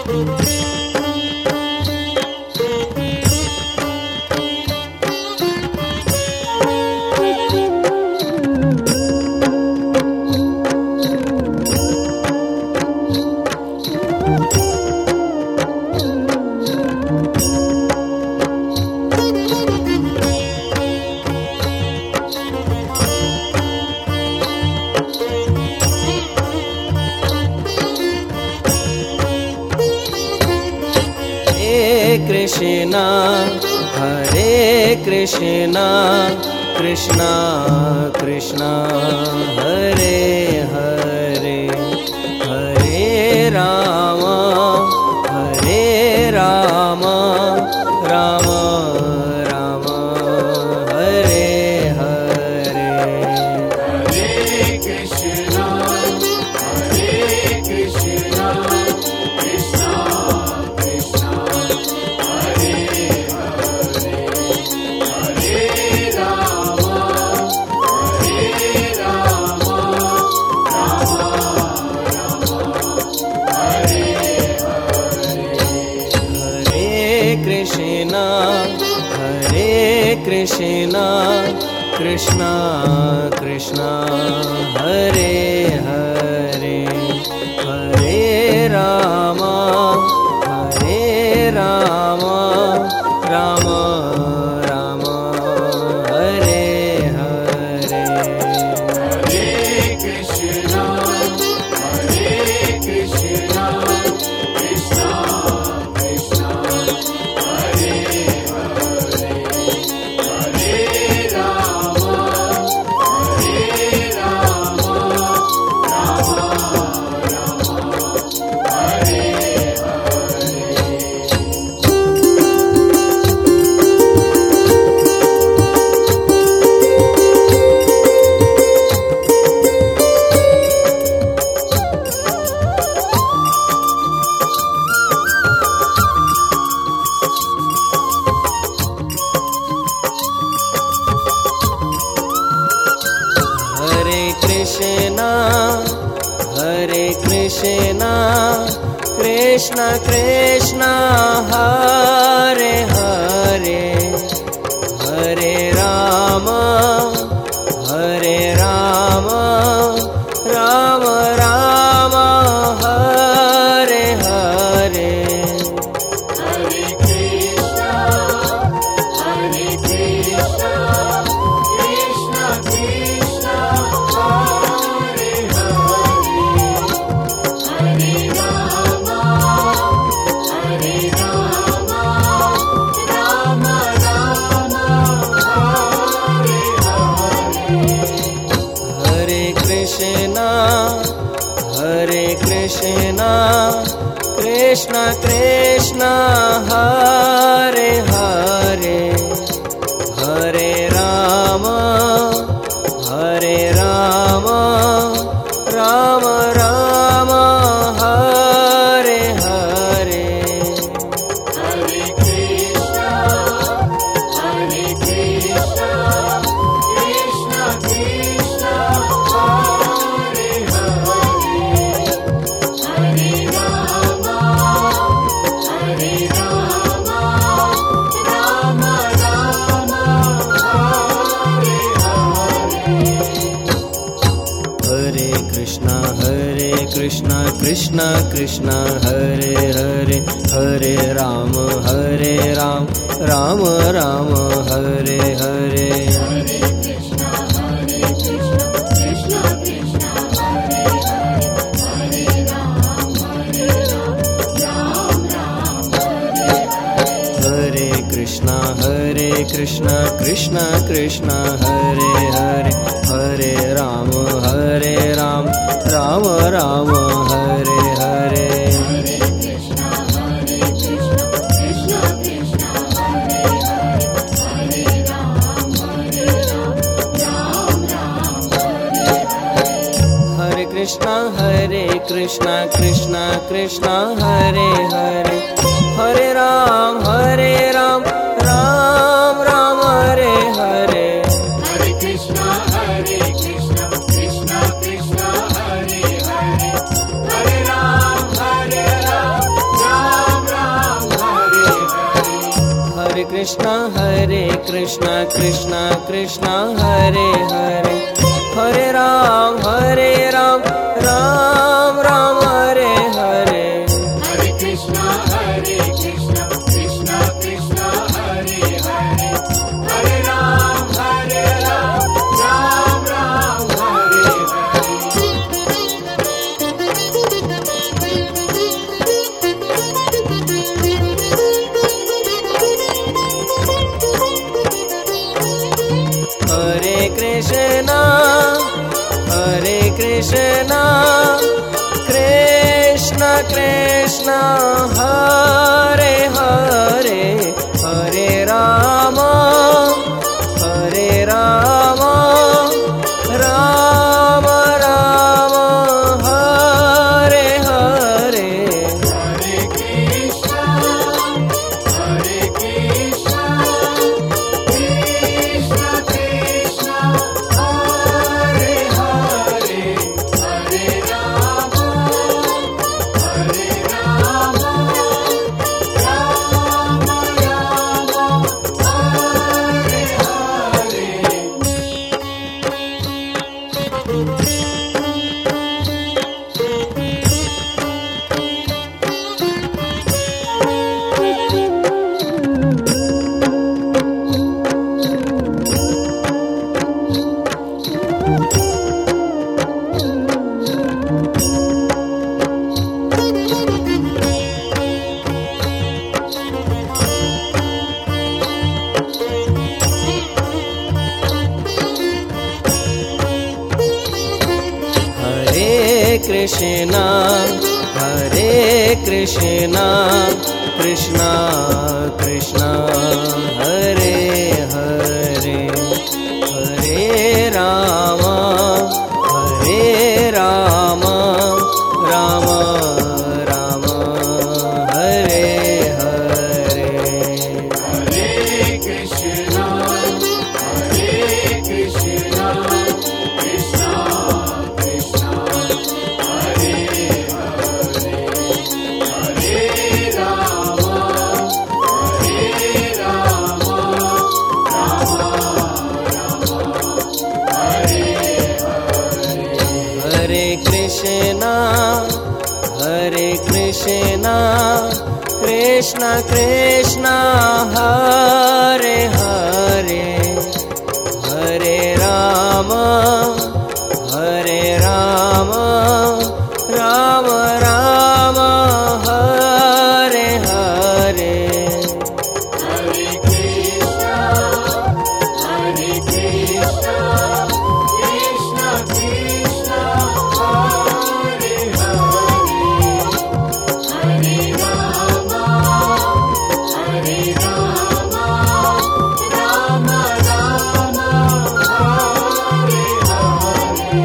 Krishna Hare Krishna Krishna Krishna Hare Hare Hare Rama Hare Rama Rama Rama Hare Hare Hare Krishna Krishna Krishna Hare Hare Hare Rama Rama Hare Hare Krishna Krishna Krishna Hare Hare Hare Rama Rama Rama Hare Hare Hare Krishna Krishna Krishna Hare Hare Hare Rama Krishna Krishna Hare Hare Hare Rama Rama Rama Hare Hare Hare Krishna Krishna Krishna Hare Hare Hare Rama Rama Rama Hare Hare Hare Krishna Krishna Krishna Hare Hare Hare Rama Rama Rama Hare Hare Hare Krishna Krishna Krishna Hare Hare Hare Rama Rama Rama Hare Hare Hare Krishna Krishna Krishna Hare Hare Hare Rama Rama Rama Hare Hare Hare Krishna Krishna Krishna Hare Hare Hare Rama Rama Hare Krishna Krishna Krishna Hare Hare Hare Rama Rama Rama Hare Hare Hare Krishna Krishna Krishna Hare Hare Hare Rama Hare Krishna Krishna Krishna Hare Hare Hare Ram Ram Ram Hare Hare Hare Krishna Krishna Krishna Hare Hare Hare Ram Ram Krishna Krishna Krishna Hare Hare, Hare Ram Ram Ram Hare Hare. Hare Krishna Krishna Krishna Hare Hare, Hare Ram Ram Ram Hare Hare. Hare Krishna Krishna Krishna Hare Hare, Hare Ram Ram Ram Hare Hare. Hare Krishna Krishna Krishna Hare Hare, Hare Ram Ram Hare Hare. Hare Krishna Krishna Krishna Hare Hare, Hare Ram Ram Ram Hare Hare. Hare Krishna Krishna Krishna Hare Hare, Hare Ram Ram Hare Hare. Hare Krishna Krishna Krishna Hare Hare, Hare Ram Ram Ram Hare Hare. Hare Krishna Krishna Krishna Hare Hare, Hare Ram Ram Ram Hare Hare.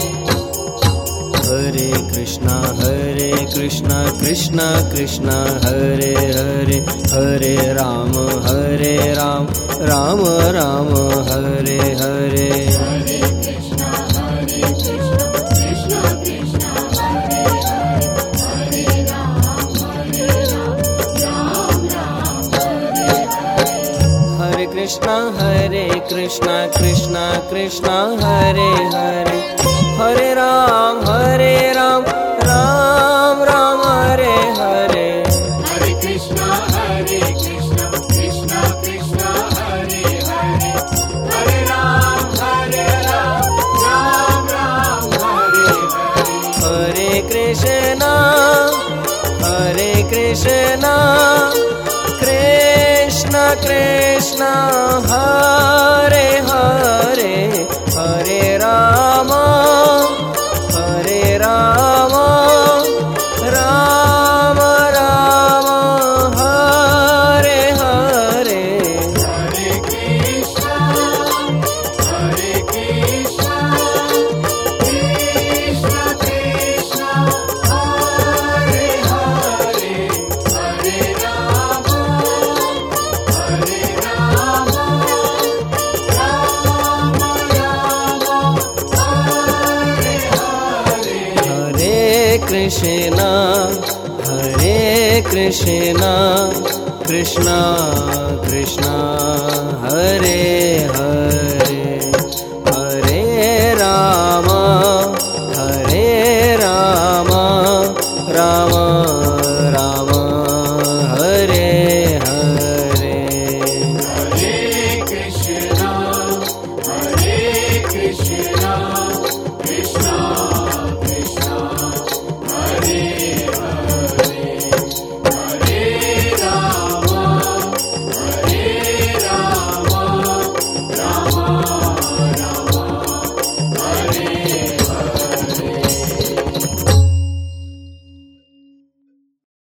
Hare Krishna Krishna Krishna Hare Hare, Hare Ram Ram Ram Hare Hare. Hare Krishna Krishna Krishna Hare Hare, Hare Ram Ram Hare Hare. Hare Krishna Krishna Krishna Hare Hare, Hare Ram Ram Hare Hare. Hare Krishna Krishna Krishna Hare Hare, Hare Ram Ram Hare Hare. Hare Krishna Krishna Krishna Hare Hare, Hare Ram Ram Ram Hare Hare. Hare Krishna Krishna Krishna Hare Hare, Hare Ram Krishna Krishna Hare Hare